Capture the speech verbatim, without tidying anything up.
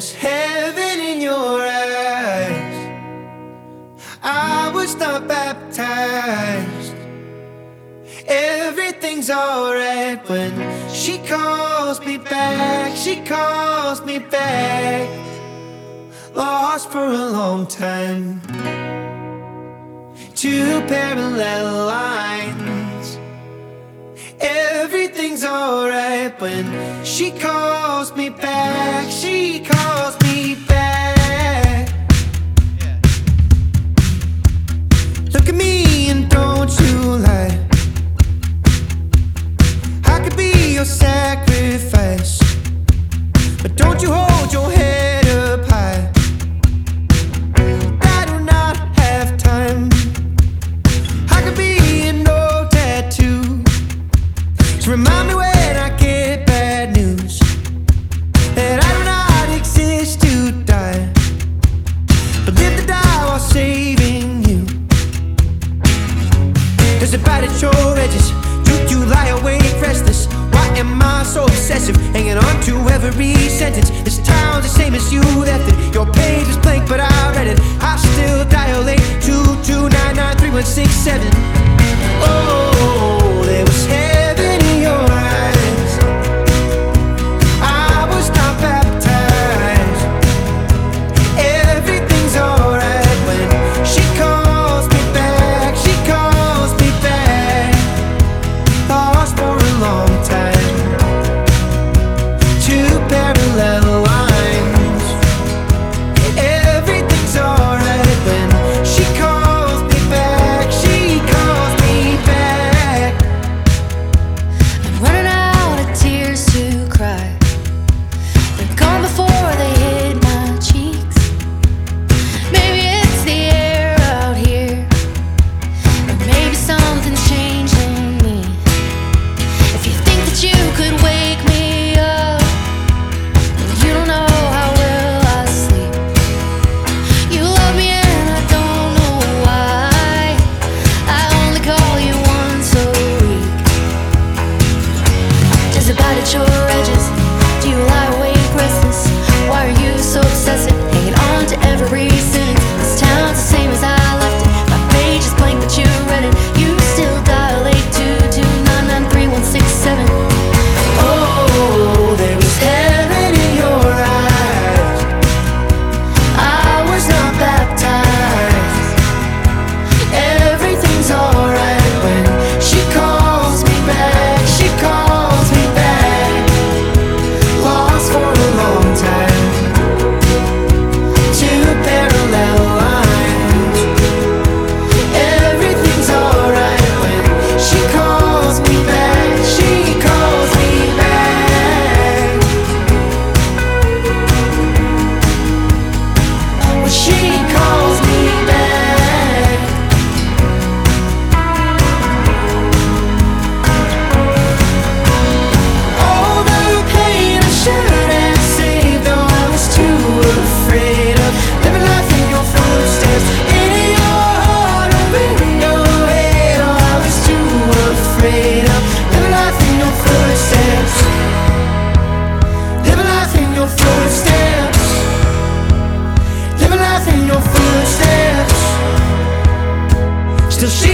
was heaven in your eyes. I was not baptized. Everything's alright when she calls me back. She calls me back. Lost for a long time. Two parallel lines. Everything's alright when she calls me back. She calls me back. Look at me and don't you lie. I could be your sacrifice, but don't you hold your head up high. I do not have time. I could be an old tattoo to remind me when I get bad news that I do not exist to die, but live to die while saving you. Does it bite at your edges? Do you lie awake restless? Why am I so obsessive, hanging on to every sentence? This town's the same as you left it. Your page is blank but I read it. I still dilate. Two two nine nine three one six seven. Oh, there was heaven in your eyes. I was not baptized. Everything's alright when she calls me back. She calls me back. Lost for a long time. Two parallel lines. Everything's alright when she calls me back. She calls me back. I'm running out of tears to cry. They're gone before they hit my cheeks. Maybe it's the air out here, or maybe something's changed in me. If you think that you could wake me up, then you don't know how well I sleep. You love me and I don't know why. I only call you once a week. Does it bite at your edges? Do you lie awake restless? Why are you so obsessive, hanging on to every sentence? This town's the same as I left it. My page is blank but you read it. You still dilate. Two two nine nine three one six seven. Oh, there was heaven in your eyes. I was not baptized. Everything's alright when she calls me back. She calls me back. Lost for a long time. Two parallel lines. Everything's alright when she calls me back. She calls me back. When she calls me back. All the pain I should have saved, though I was too afraid of living life in your footsteps, in your heart or in your head. Oh, I was too afraid of living life in your footsteps, living life in your footsteps, living life in your footsteps. Still she